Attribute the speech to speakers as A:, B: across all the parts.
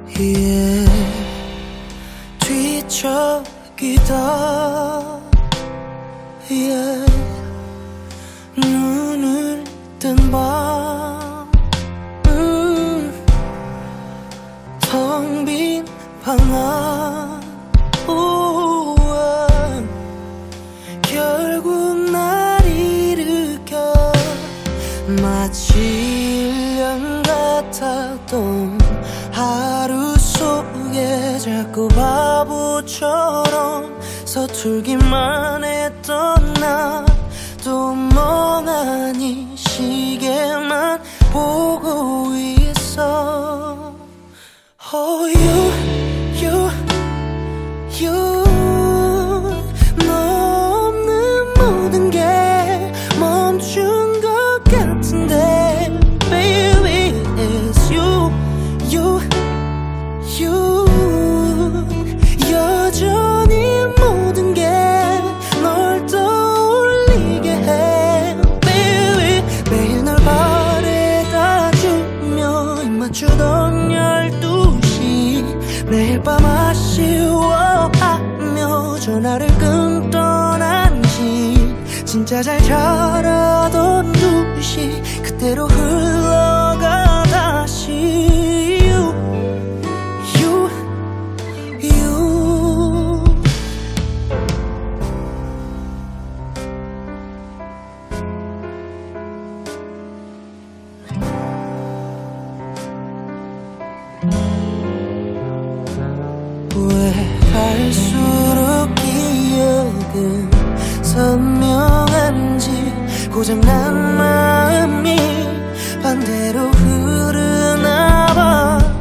A: yeah. 뒤척이다 yeah. 눈을 뜬 밤 텅 빈 방 안 결국 날 일으켜 마치 1년 같았던 하루 속에 자꾸 바보처럼 서툴기만 했던 나 또 멍하니 시계만 보고 있어. Oh you 너 없는 모든 게 멈춘 것 같은데 Baby it's you 여전히 모든 게 널 떠올리게 해 Baby 매일 널 바래다 주며 입 맞추던 12시 매일 밤 아쉬워하며 전화를 끊던 한시 진짜 잘 자라던 2시 그대로 흘러가 다시 왜 갈수록 기억은 선명한지 고장난 마음이 반대로 흐르나봐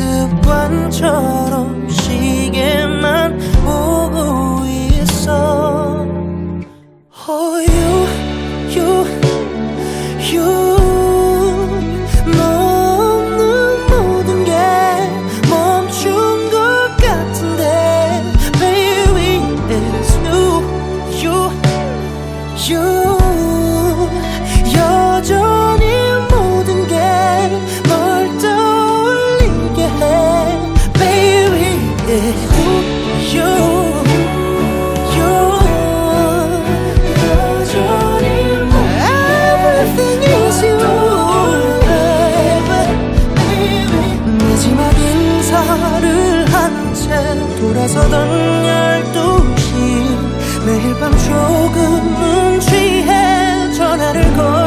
A: 습관처럼 시계만 보고 있어. Oh you 너 없는 모든 게 멈춘 것 같은데 Baby it's you 여전히 모든 게 널 떠올리게 해 Baby it's you Everything is you 마지막 인사를 한 채 돌아서던 12시 매일 밤 조금은 취해 전화를 걸